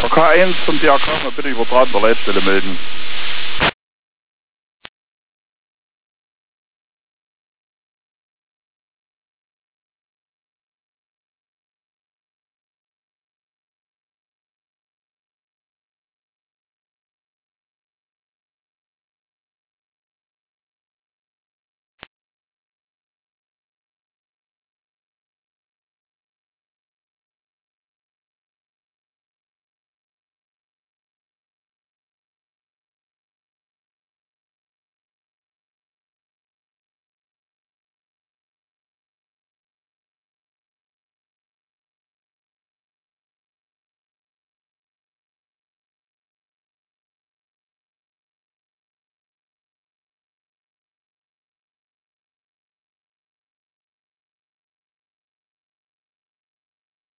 DRK 1 zum DRK, mal bitte über Draht an der Leitstelle melden.